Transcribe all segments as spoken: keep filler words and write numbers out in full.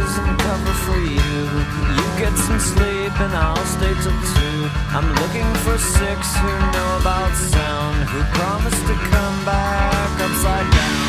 covers and cover for you. You get some sleep and I'll stay till two. I'm looking for six who know about sound, who promise to come back upside down.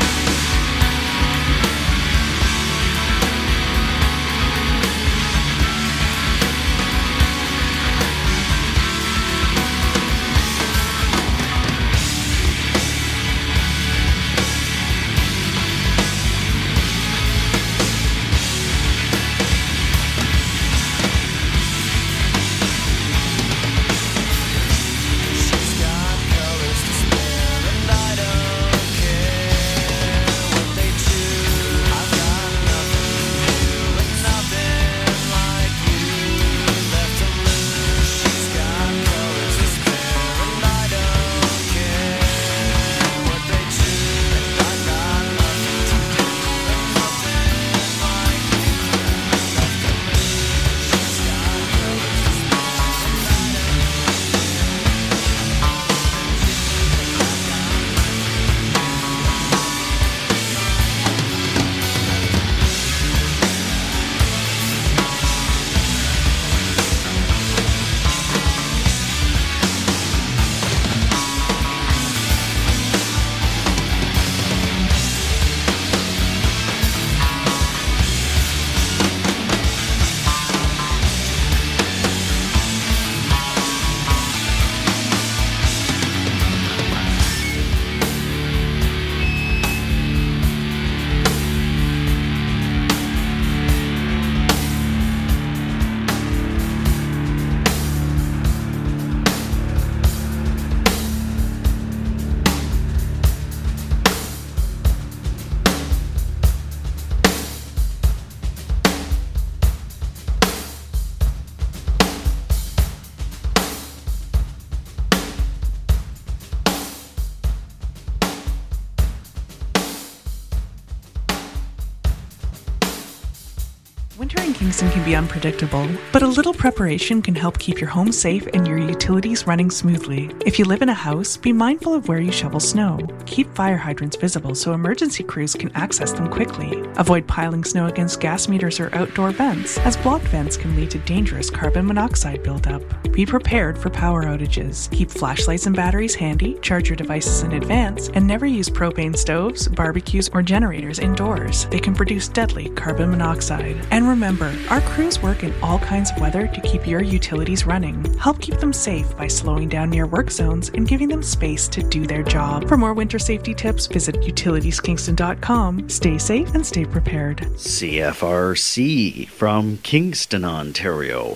Winter in Kingston can be unpredictable, but a little preparation can help keep your home safe and your utilities running smoothly. If you live in a house, be mindful of where you shovel snow. Keep fire hydrants visible so emergency crews can access them quickly. Avoid piling snow against gas meters or outdoor vents, as blocked vents can lead to dangerous carbon monoxide buildup. Be prepared for power outages. Keep flashlights and batteries handy, charge your devices in advance, and never use propane stoves, barbecues, or generators indoors. They can produce deadly carbon monoxide. And remember, our crews work in all kinds of weather to keep your utilities running. Help keep them safe by slowing down near work zones and giving them space to do their job. For more winter safety tips, visit utilities kingston dot com. Stay safe and stay prepared. C F R C from Kingston, Ontario.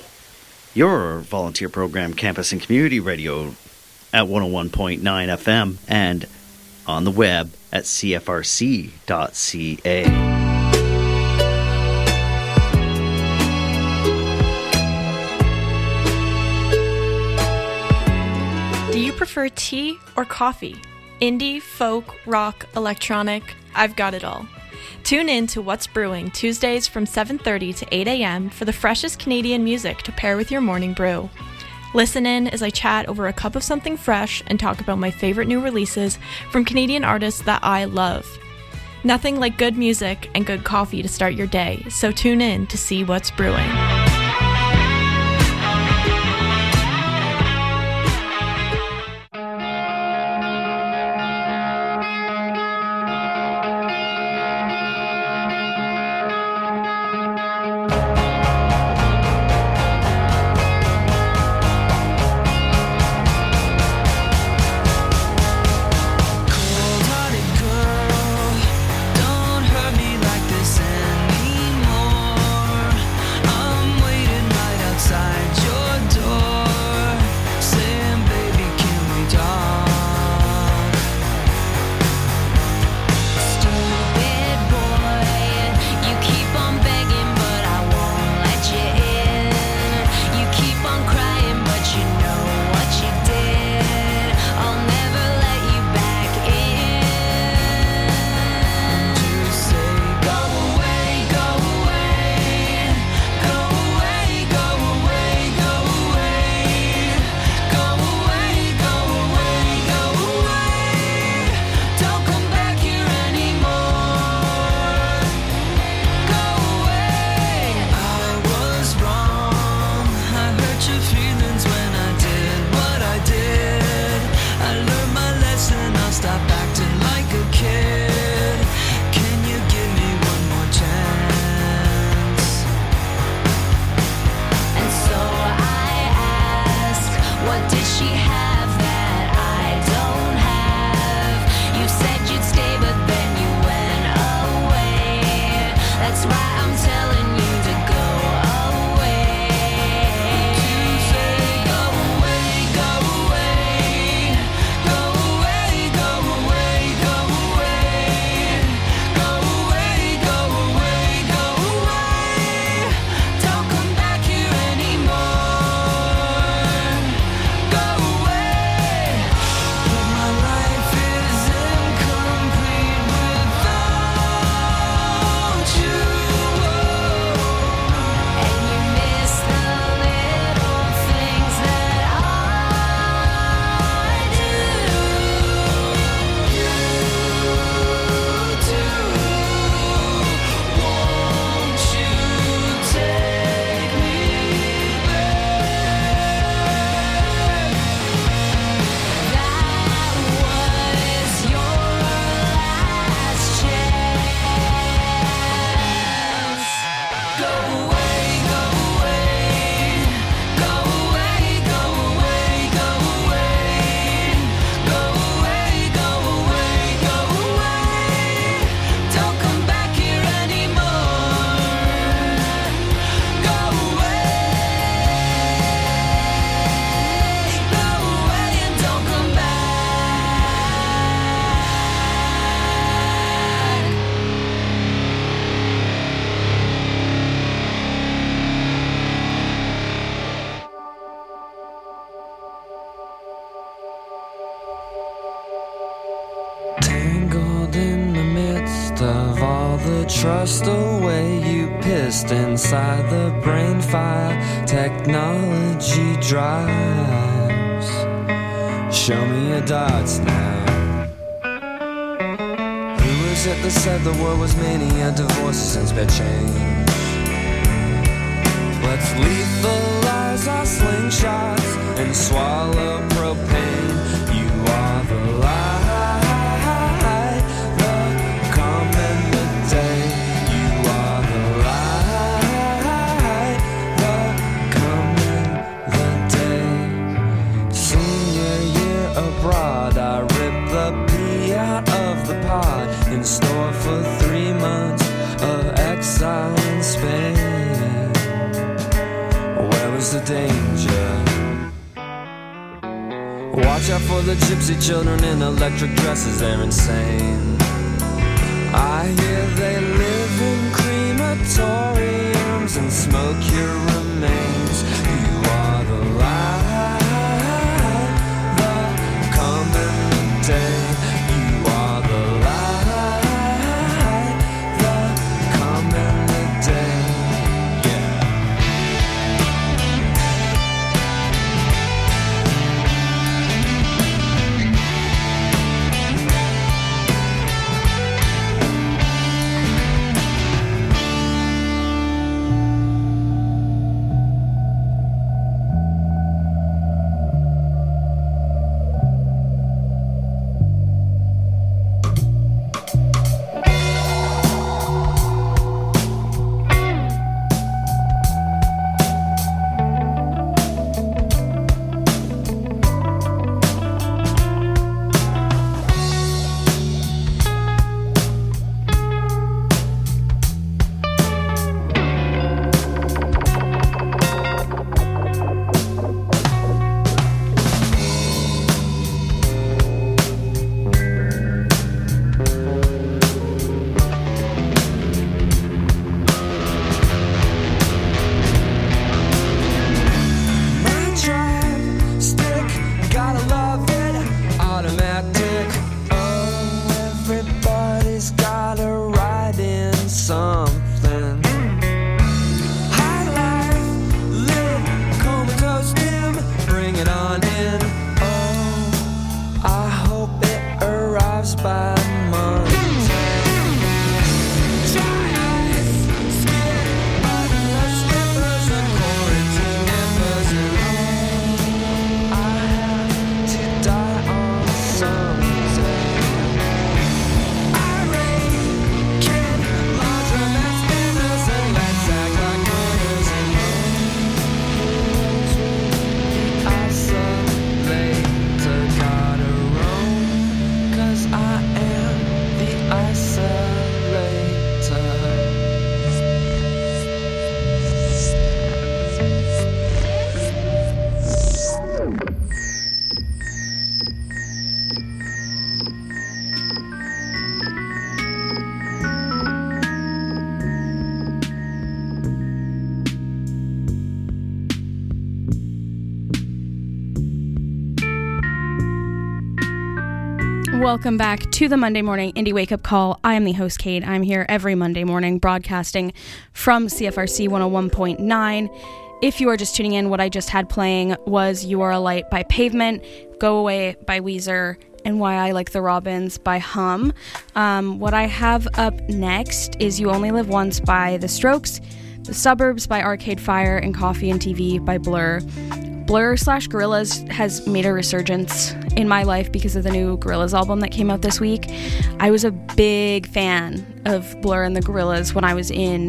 Your volunteer program, campus and community radio at one oh one point nine F M and on the web at c f r c dot c a. Do you prefer tea or coffee? Indie, folk, rock, electronic, I've got it all. Tune in to What's Brewing Tuesdays from seven thirty to eight a.m. for the freshest Canadian music to pair with your morning brew. Listen in as I chat over a cup of something fresh and talk about my favorite new releases from Canadian artists that I love. Nothing like good music and good coffee to start your day, so tune in to see what's brewing. Don't hurt me like this anymore. I'm Tangled in the midst of all the trust away you pissed inside the brain fire technology drives. Show me your dots now. Who was it that said the world was mania, divorces and spare change? Let's lethalize our slingshots and swallow propane. You are the light, the calm and the day. You are the light, the calm and the day. Senior year abroad, I ripped the pea out of the pod, in store for three months of exile in Spain. Where was the danger? Watch out for the gypsy children in electric dresses, they're insane. I hear they live in crematoriums and smoke your remains. You are the light, the calm and the day. You are the light, the calm and the day. Welcome back to the Monday Morning Indie Wake Up Call. I am the host, Kate. I'm here every Monday morning broadcasting from C F R C one oh one point nine. If you are just tuning in, what I just had playing was You Are a Light by Pavement, Go Away by Weezer, and Why I Like the Robins by Hum. Um, what I have up next is You Only Live Once by The Strokes, The Suburbs by Arcade Fire, and Coffee and T V by Blur. Blur slash Gorillaz has made a resurgence in my life because of the new Gorillaz album that came out this week. I was a big fan of Blur and the Gorillaz when I was in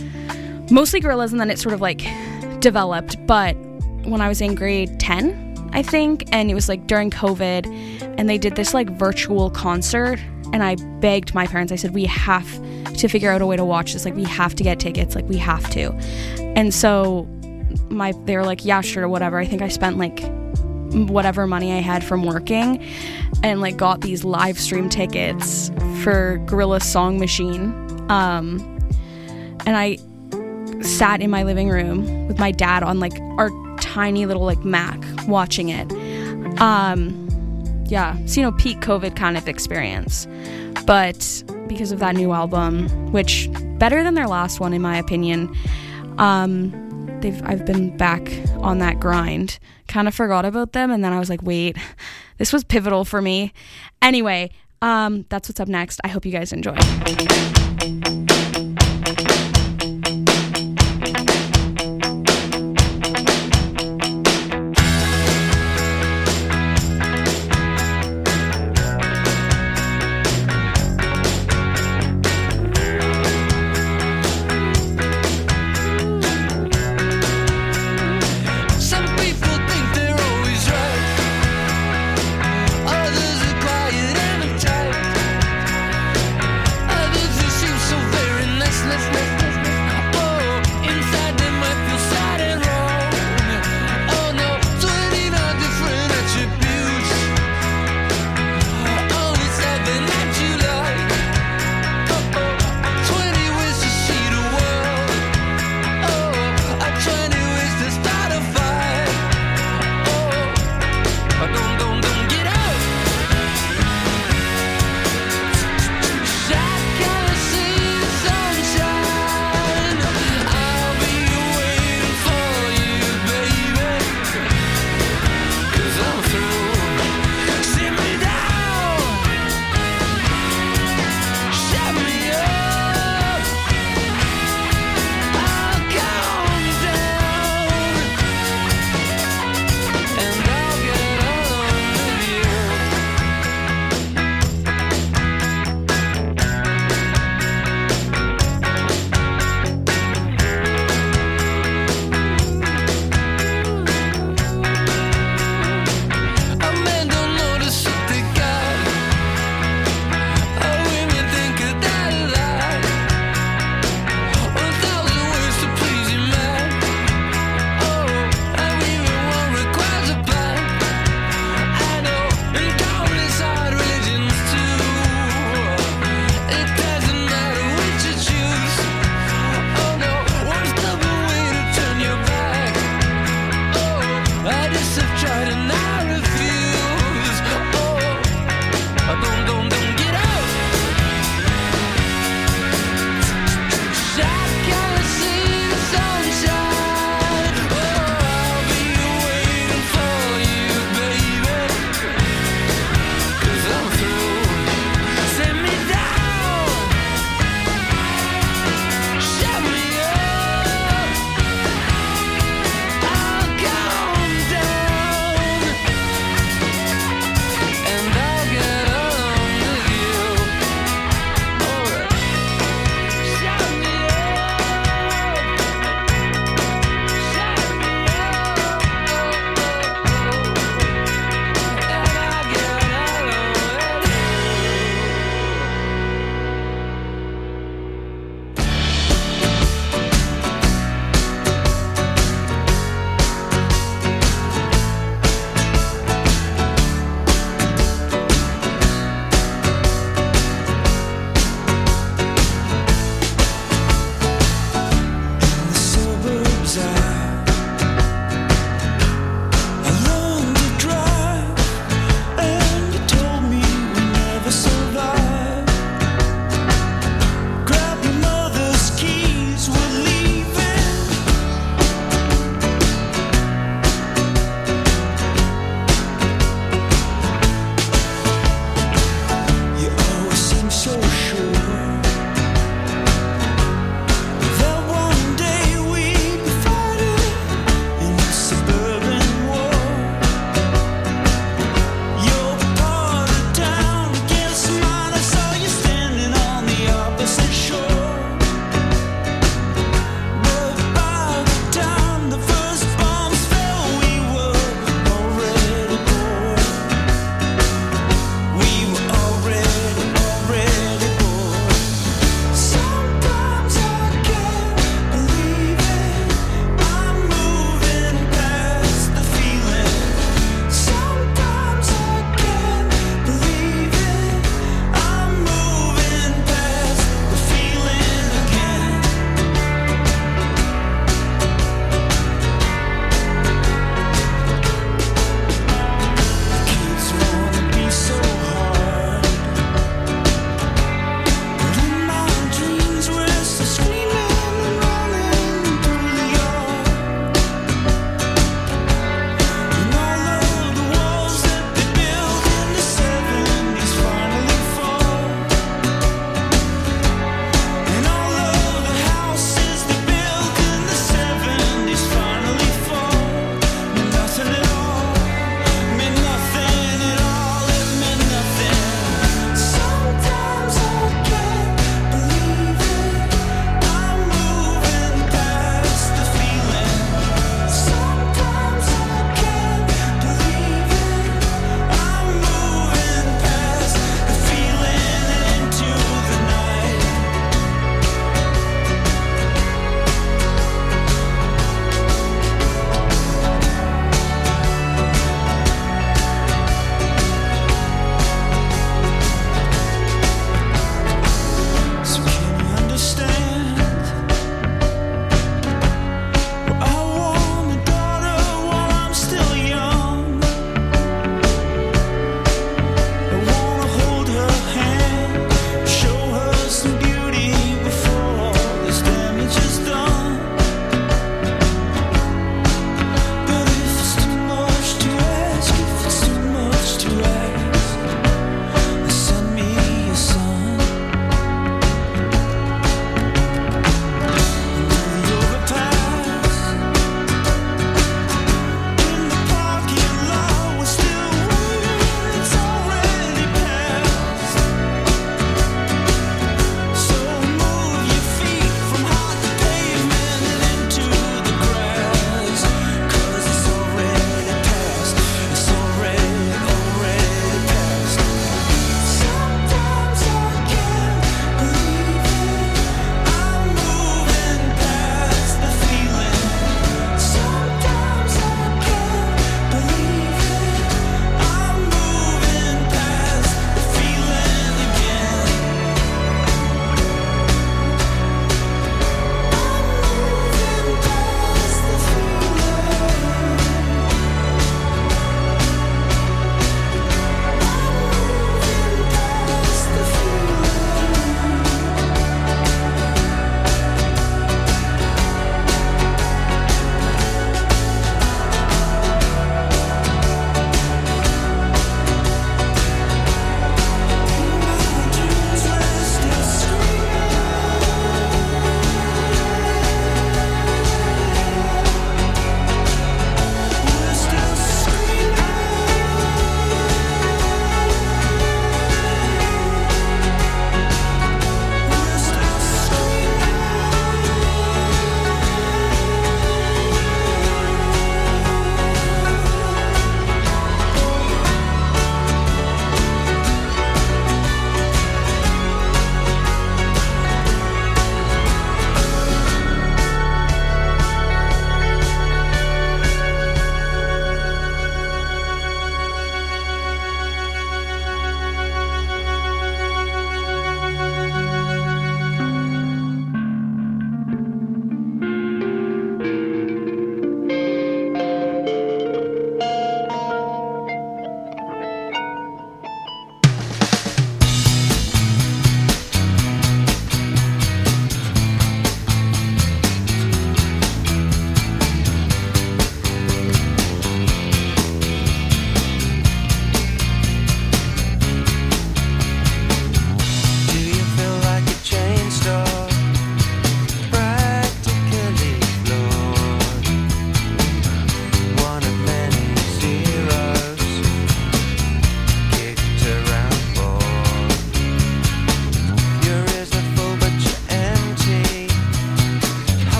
mostly Gorillaz, and then it sort of like developed, but when I was in grade ten, I think, and it was like during COVID, and they did this like virtual concert, and I begged my parents, I said, we have to figure out a way to watch this, like we have to get tickets, like we have to. And so my they were like, yeah, sure, whatever. I think I spent like whatever money I had from working and like got these live stream tickets for Gorillaz Song Machine, um and I sat in my living room with my dad on like our tiny little like Mac watching it. Um yeah, so, you know, peak COVID kind of experience. But because of that new album, which better than their last one in my opinion, um, they've I've been back on that grind. Kind of forgot about them, and then I was like, wait, this was pivotal for me. Anyway, um, that's what's up next. I hope you guys enjoy. Others are quiet and uptight. Others who seem so very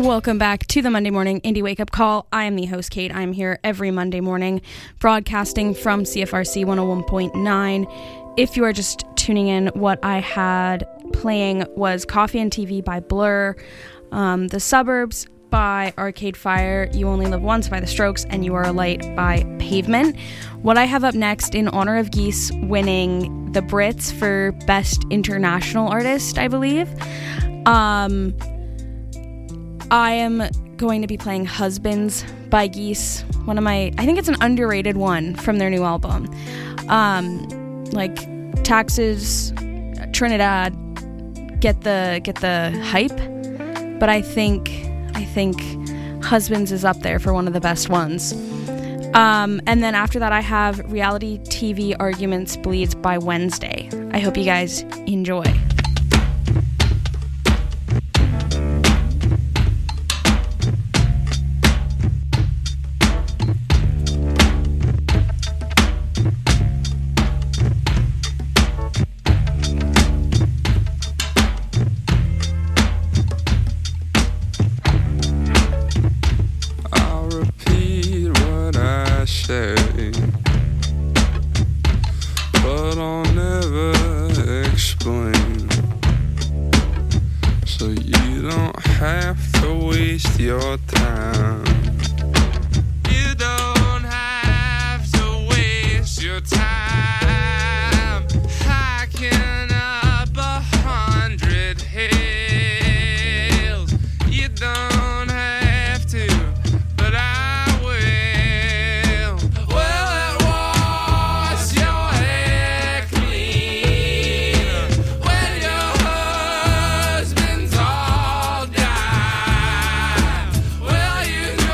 Welcome back to the Monday Morning Indie Wake Up Call. I am the host, Kate. I'm here every Monday morning broadcasting from C F R C one oh one point nine. If you are just tuning in, what I had playing was Coffee and T V by Blur, um, The Suburbs by Arcade Fire, You Only Live Once by The Strokes, and You Are a Light by Pavement. What I have up next, in honor of Geese winning the Brits for Best International Artist, I believe, um, I am going to be playing Husbands by Geese, one of my, I think it's an underrated one from their new album. Um, like, Taxes, Trinidad, get the, get the hype, but I think... I think Husbands is up there for one of the best ones. Um, and then after that, I have Reality T V Arguments Bleeds by Wednesday. I hope you guys enjoy. But I'll never explain, so you don't have to waste your time. You don't have to waste your time hiking up a hundred hills. You don't have to, but I you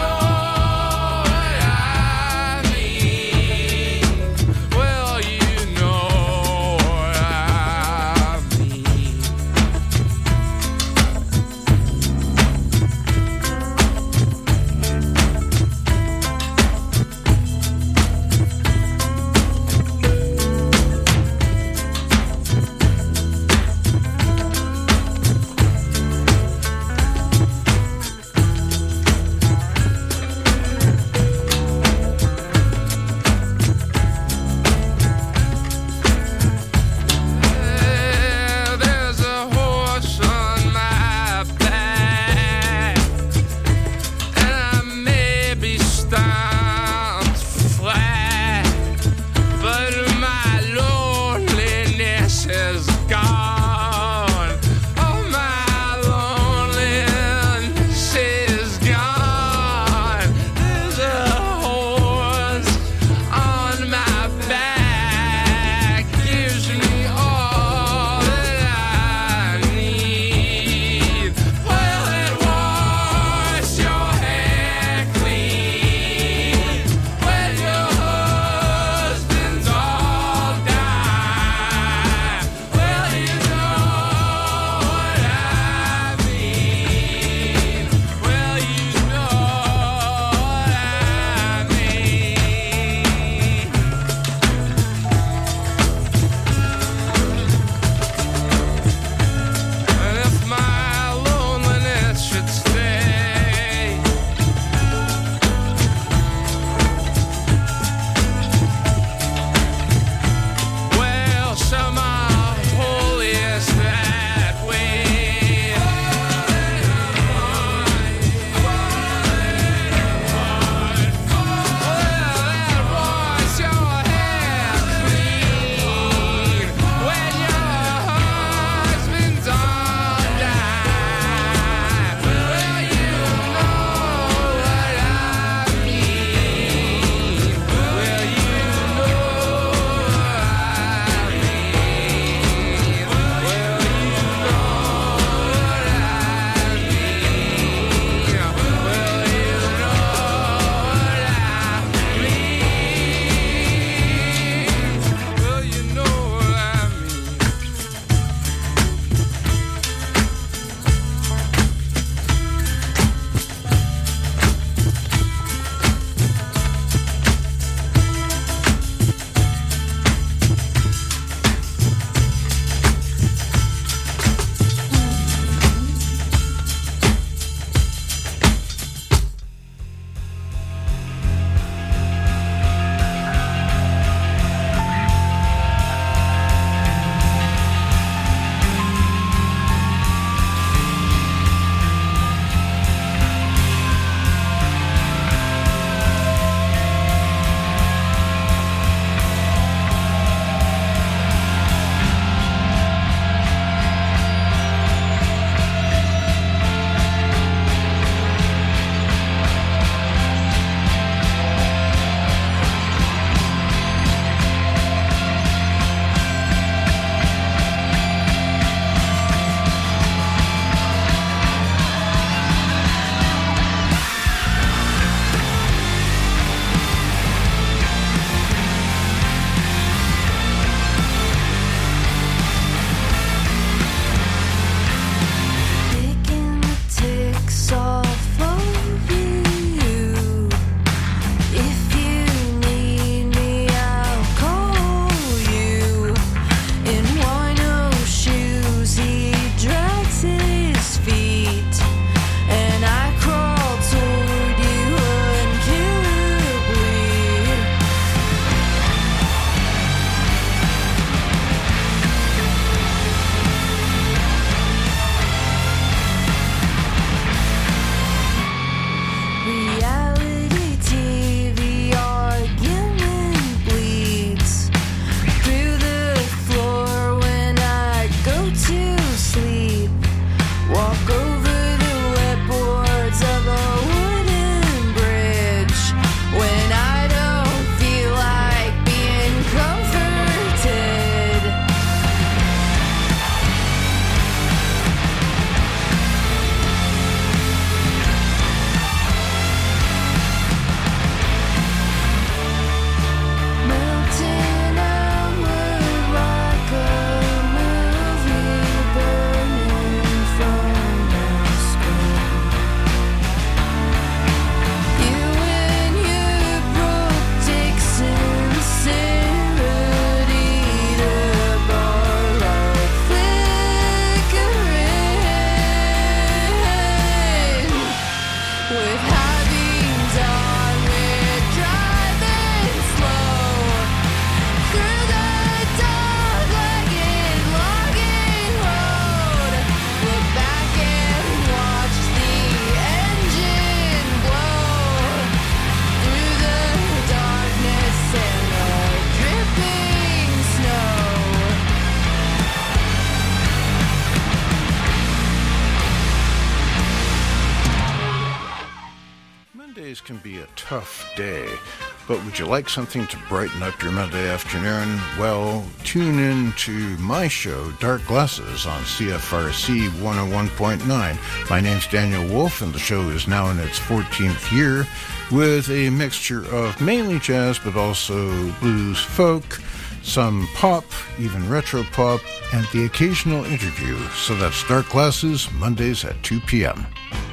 can be a tough day, but would you like something to brighten up your Monday afternoon? Well, tune in to my show, Dark Glasses, on C F R C one oh one point nine. My name's Daniel Wolf, and the show is now in its fourteenth year, with a mixture of mainly jazz, but also blues, folk, some pop, even retro pop, and the occasional interview. So that's Dark Glasses, Mondays at two p.m.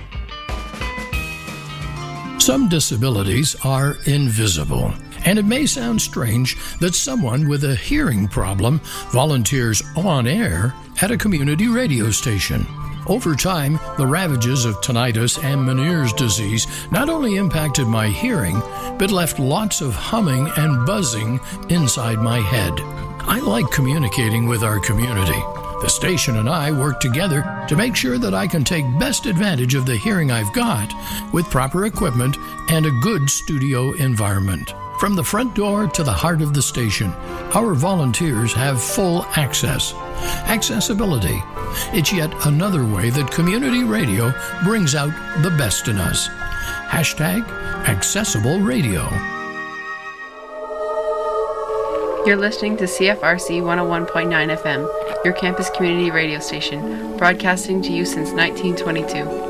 Some disabilities are invisible, and it may sound strange that someone with a hearing problem volunteers on air at a community radio station. Over time, the ravages of tinnitus and Meniere's disease not only impacted my hearing, but left lots of humming and buzzing inside my head. I like communicating with our community. The station and I work together to make sure that I can take best advantage of the hearing I've got with proper equipment and a good studio environment. From the front door to the heart of the station, our volunteers have full access. Accessibility. It's yet another way that community radio brings out the best in us. Hashtag Accessible Radio. You're listening to C F R C one oh one point nine F M, your campus community radio station, broadcasting to you since nineteen twenty-two.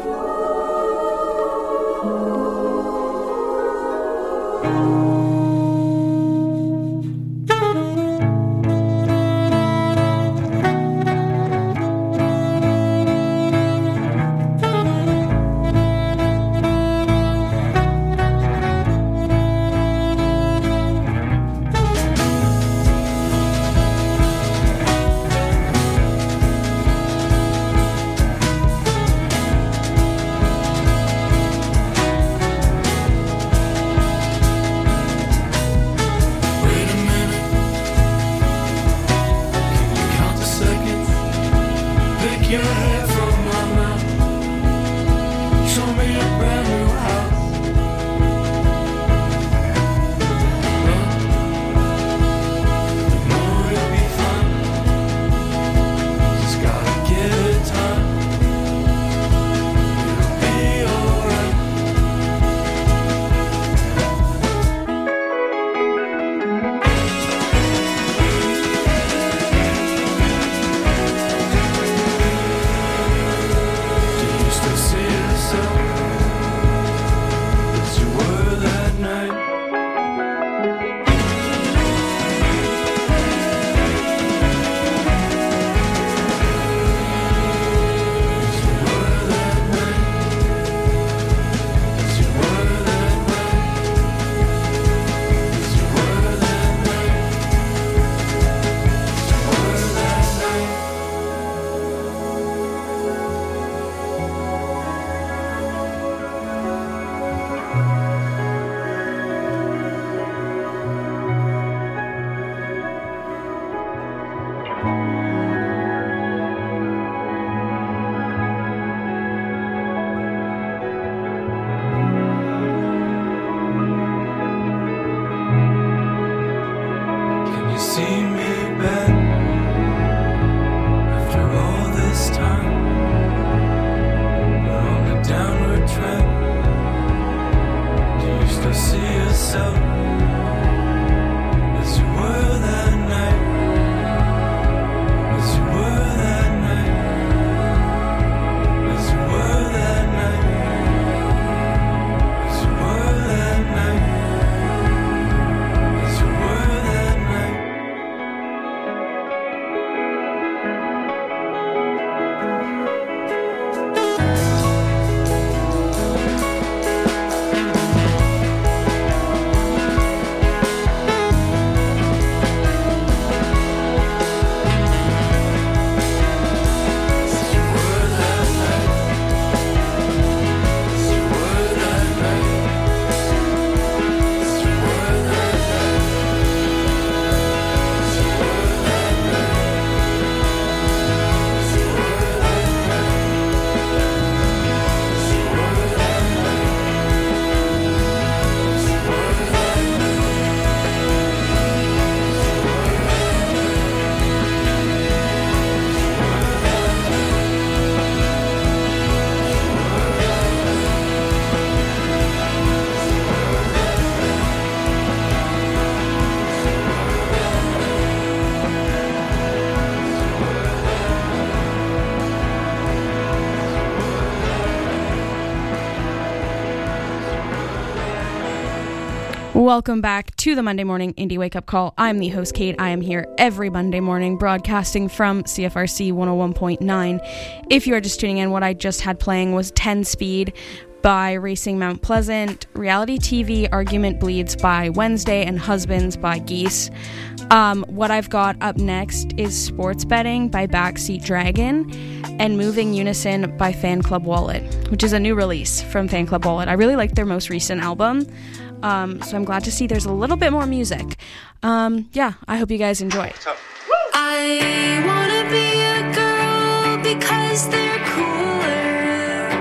Welcome back to the Monday Morning Indie Wake Up Call. I'm the host, Kate. I am here every Monday morning broadcasting from C F R C one oh one point nine. If you are just tuning in, what I just had playing was ten Speed by Racing Mount Pleasant, Reality T V Argument Bleeds by Wednesday, and Husbands by Geese. Um, what I've got up next is Sports Betting by Backseat Dragon and Moving Unison by Fan Club Wallet, which is a new release from Fan Club Wallet. I really liked their most recent album. Um, so I'm glad to see there's a little bit more music. Um, yeah, I hope you guys enjoy. I wanna be a girl because they're cooler.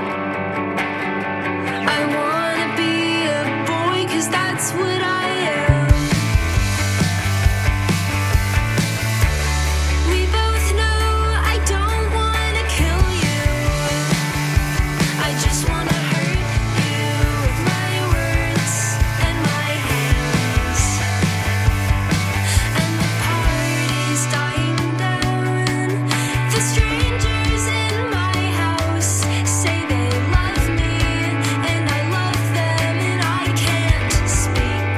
I wanna be a boy cause that's what I am. We both know I don't wanna kill you. I just wanna hurt you with my words and my hands. And the party's dying down. The strangers in my house say they love me, and I love them, and I can't speak.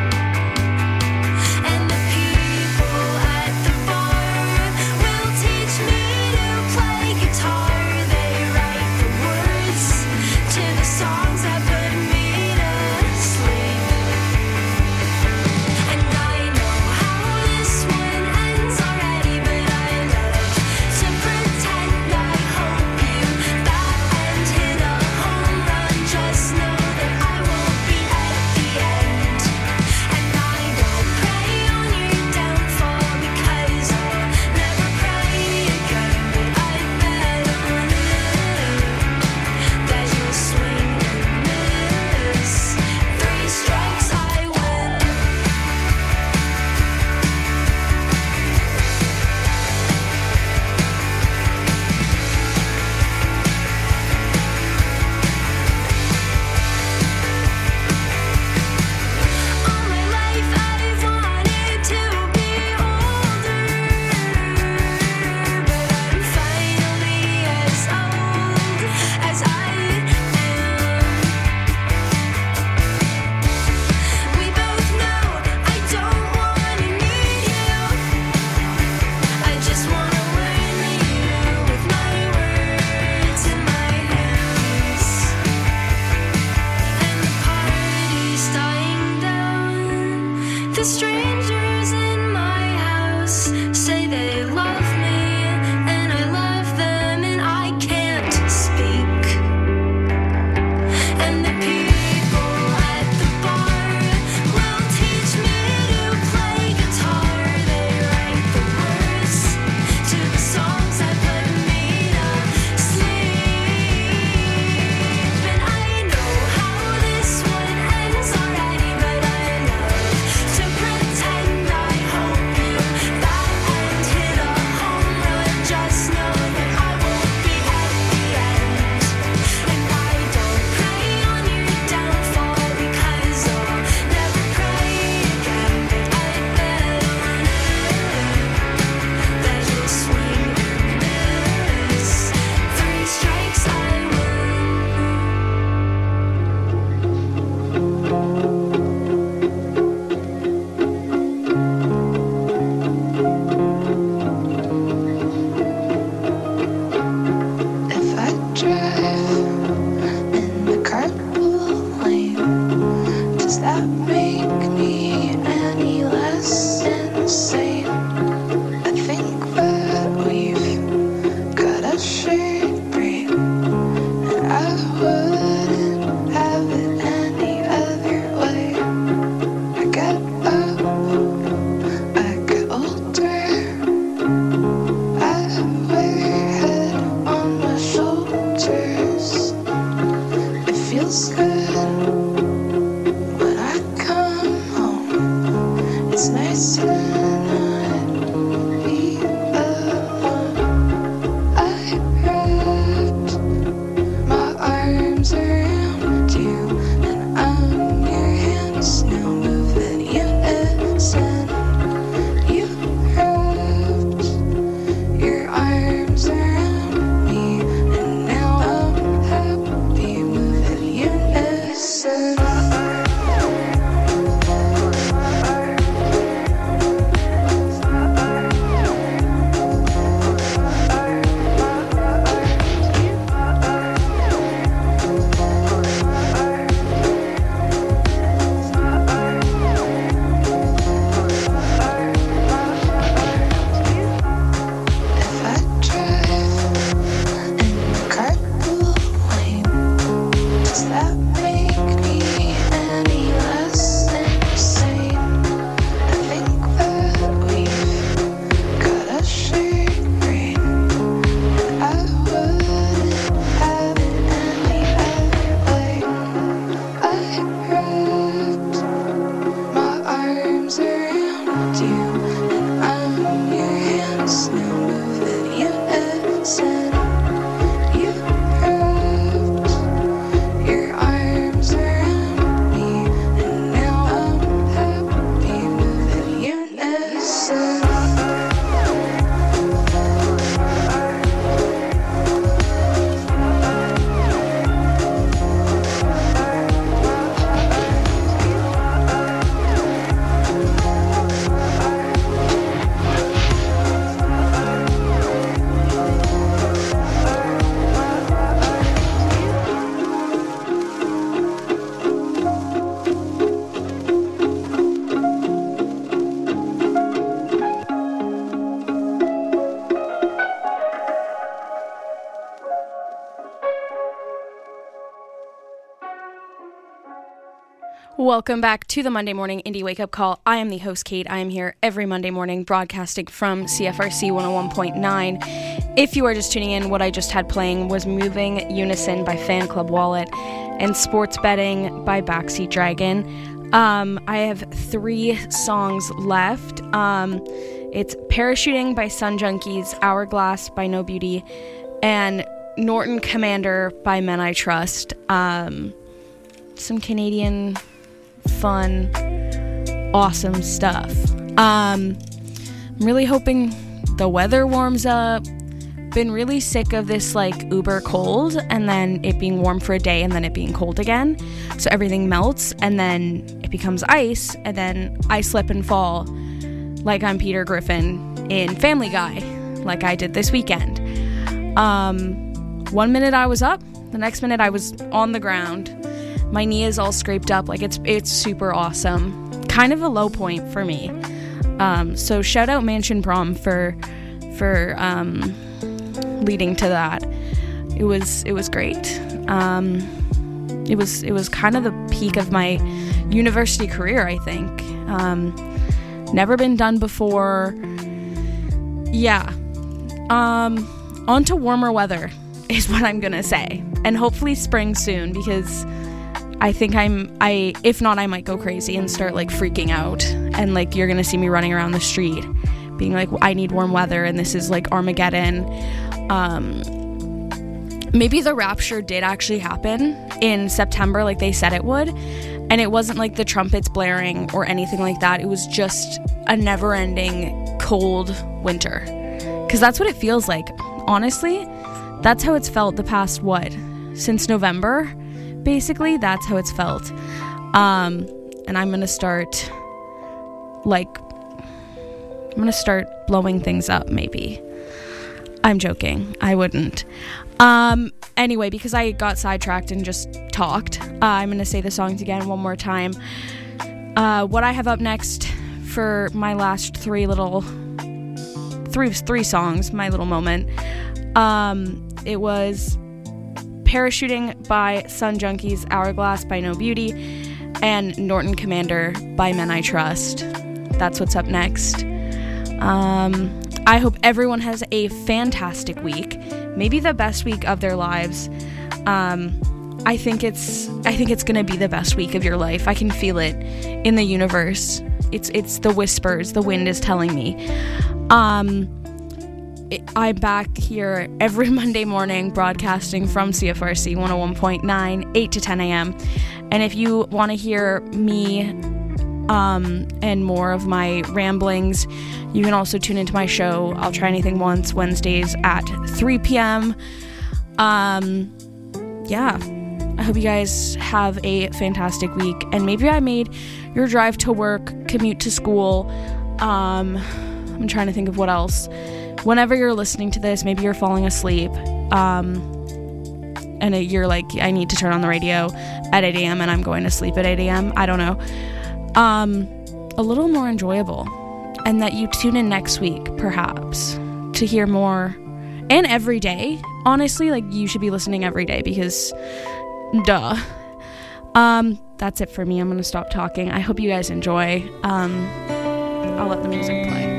And the people at the bar will teach me to play guitar. They write the words to the songs that put me to sleep. And I know how this one ends already, but I love to pretend. I hope you bat and hit a home run. Just know that I won't be at the end. And I don't pray on your downfall because I'll never pray again. But I bet on it that you'll swing and miss. Three strikes, I win. All my life I've wanted to be older, but I'm finally as old as I am. We both know I don't wanna need you. I just wanna learn you with my words and my hands. And the party's dying down. The strangers in my house say they love me, and I love them, and I can't speak. And the people at the bar will teach me to play guitar. They write the words to the songs that put me to sleep. And I know how this one ends already, but I love to pretend. I hope you bat and hit a home run. Just know that I won't be at the end. And I don't pray on your downfall because I'll never pray again. But I bet on it that you'll swing and miss. Three strikes, I win. If I drive in the carpool lane, does that make me any less insane? I think that we've got a shared brain, and I wouldn't have it any other way. I get up, I get older, I wear head on my shoulders. It feels good when I come home. It's nice to not be alone. I wrapped my arms around you, and I'm your hands now, moving unison. You wrapped your arms around me, and now I'm happy, moving unison. Welcome back to the Monday Morning Indie Wake Up Call. I am the host, Kate. I am here every Monday morning broadcasting from C F R C one oh one point nine. If you are just tuning in, what I just had playing was Moving Unison by Fan Club Wallet and Sports Betting by Backseat Dragon. Um, I have three songs left. Um, it's Parachuting by Sun Junkies, Hourglass by No Beauty, and Norton Commander by Men I Trust. Um, some Canadian fun, awesome stuff. Um, I'm really hoping the weather warms up. Been really sick of this like uber cold and then it being warm for a day and then it being cold again. So everything melts and then it becomes ice and then I slip and fall like I'm Peter Griffin in Family Guy, like I did this weekend. Um, one minute I was up, the next minute I was on the ground. My knee is all scraped up. Like it's it's super awesome. Kind of a low point for me. Um, so shout out Mansion Prom for for um, leading to that. It was it was great. Um, it was it was kind of the peak of my university career, I think. Um, never been done before. Yeah. Um, on to warmer weather is what I'm gonna say, and hopefully spring soon because I think I'm, I, if not, I might go crazy and start like freaking out and like you're gonna see me running around the street being like, I need warm weather and this is like Armageddon. Um, maybe the rapture did actually happen in September like they said it would, and it wasn't like the trumpets blaring or anything like that. It was just a never-ending cold winter, because that's what it feels like. Honestly, that's how it's felt the past, what, since November? Basically, that's how it's felt. Um, and I'm going to start, like, I'm going to start blowing things up, maybe. I'm joking. I wouldn't. Um, anyway, because I got sidetracked and just talked, uh, I'm going to say the songs again one more time. Uh, what I have up next for my last three little, three, three songs, my little moment, um, it was Parachuting by Sun Junkies, Hourglass by No Beauty, and Norton Commander by Men I Trust. That's what's up next. Um, I hope everyone has a fantastic week, maybe the best week of their lives. Um, I think it's I think it's gonna be the best week of your life. I can feel it in the universe. It's it's the whispers. The wind is telling me. Um, I'm back here every Monday morning broadcasting from C F R C one oh one point nine, eight to ten a.m. And if you want to hear me um, and more of my ramblings, you can also tune into my show, I'll Try Anything Once, Wednesdays at three p.m. Um, yeah, I hope you guys have a fantastic week. And maybe I made your drive to work, commute to school. Um, I'm trying to think of what else. Whenever you're listening to this, maybe you're falling asleep, um, and it, you're like, I need to turn on the radio at eight a.m. and I'm going to sleep at eight a.m. I don't know. Um, a little more enjoyable. And that you tune in next week, perhaps, to hear more. And every day. Honestly, like, you should be listening every day because, duh. Um, that's it for me. I'm going to stop talking. I hope you guys enjoy. Um, I'll let the music play.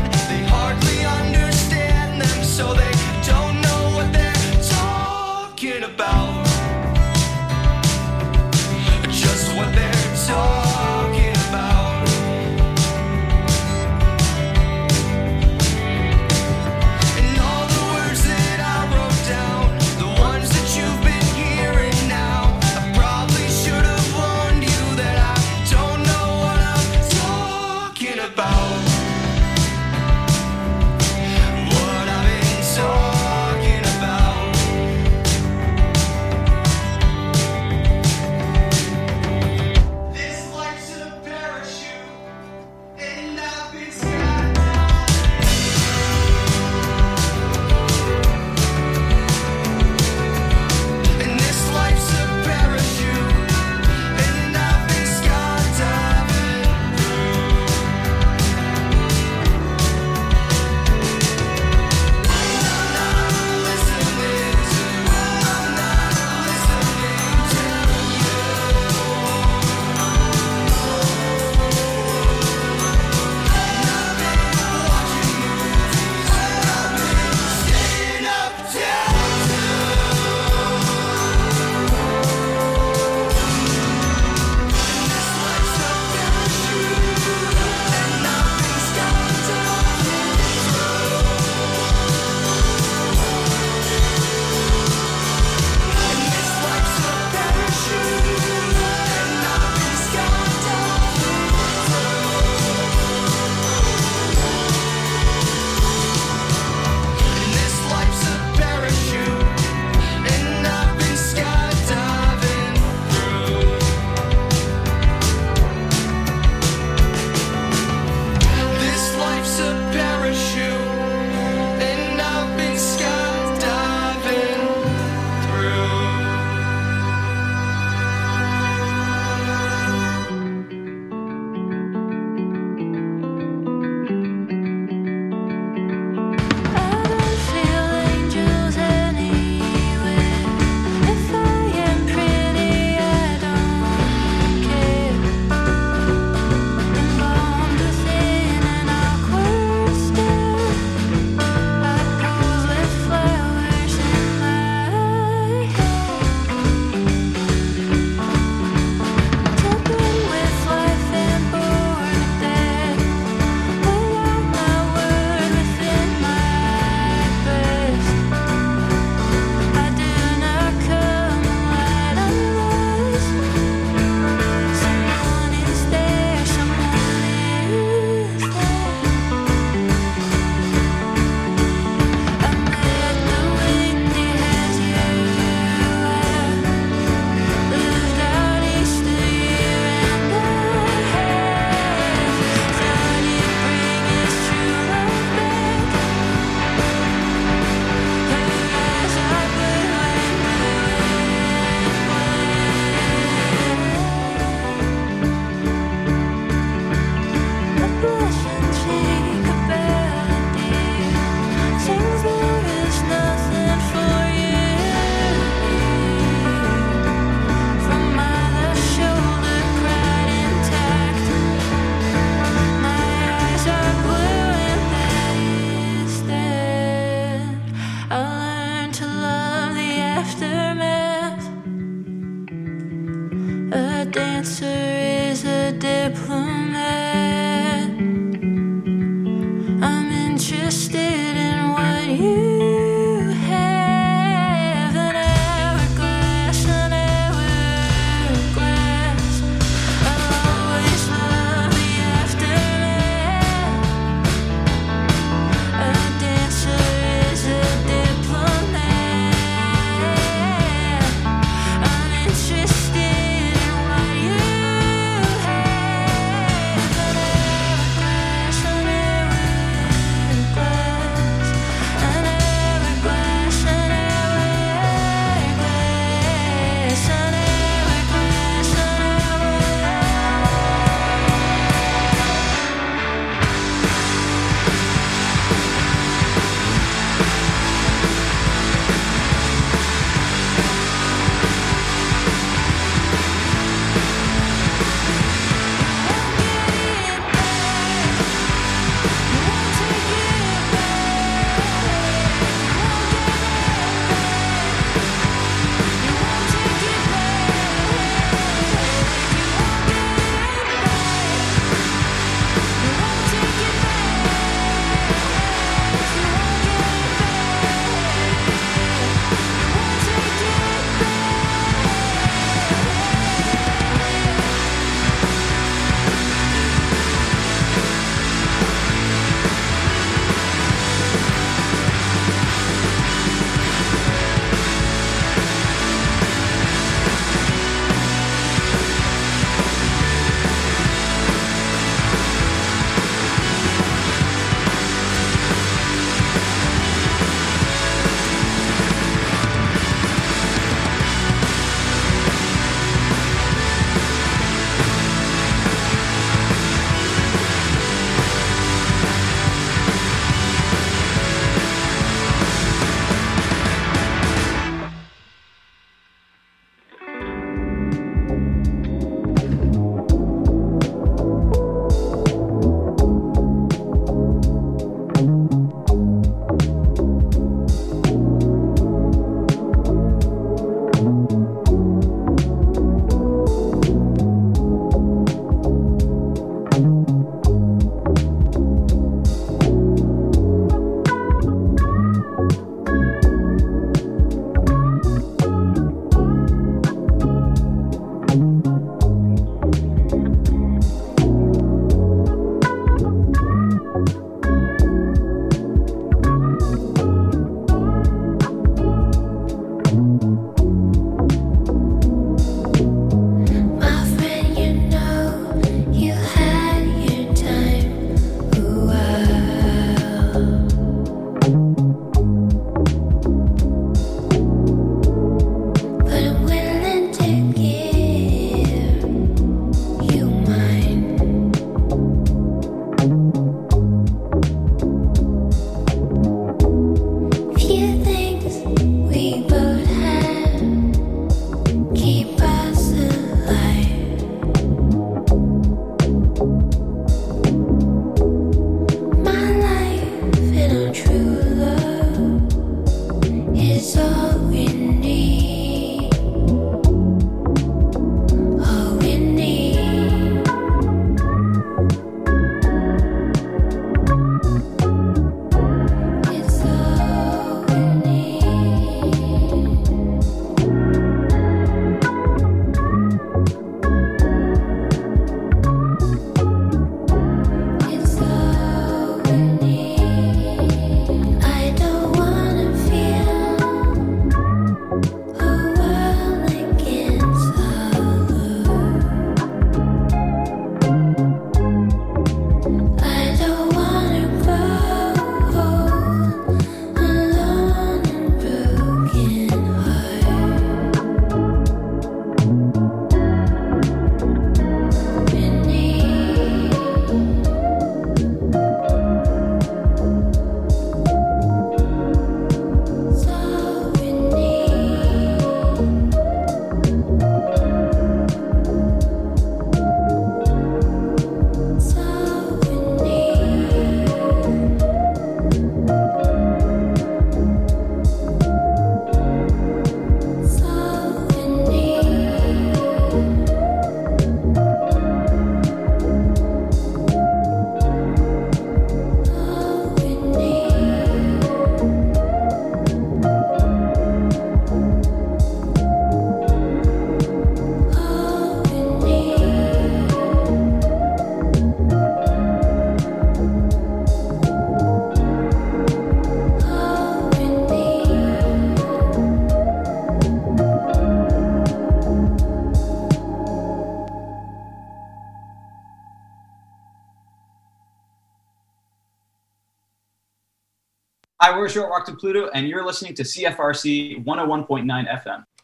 Hardly understand them, so they don't know what they're talking dancer is a diplomat. I'm interested in what you have. An hourglass, an hourglass. I'll always love the aftermath. A dancer is a diplomat. I'm interested in what you have. An hourglass, an hourglass. An hourglass, an hourglass. An hourglass, an My friend, you know, you had your time. Ooh, but I'm willing to give you mine. Few things we both have keep us alive. My life and our true love is all we need. All we need. It's all we need. It's all we need. I don't wanna feel Hi, we're Short Walk to Pluto, and you're listening to C F R C one oh one point nine F M.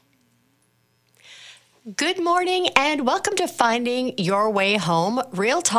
Good morning and welcome to Finding Your Way Home, Real Talk.